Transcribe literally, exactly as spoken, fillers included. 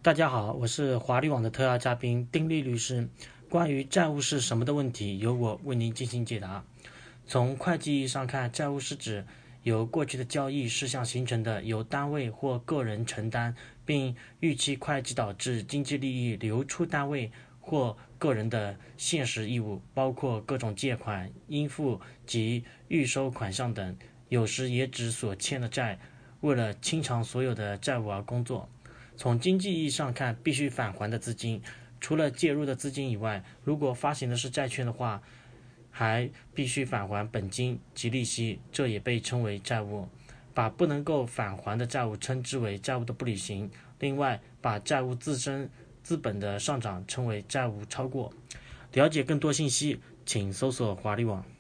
大家好，我是华律网的特邀嘉宾丁力律师。关于债务是什么的问题，由我为您进行解答。从会计意义上看，债务是指由过去的交易事项形成的，由单位或个人承担，并预期会计导致经济利益流出单位或个人的现实义务，包括各种借款、应付及预收款项等。有时也指所欠的债，为了清偿所有的债务而工作。从经济意义上看，必须返还的资金，除了介入的资金以外，如果发行的是债券的话，还必须返还本金及利息，这也被称为债务。把不能够返还的债务称之为债务的不履行。另外，把债务自身资本的上涨称为债务超过。了解更多信息，请搜索华律网。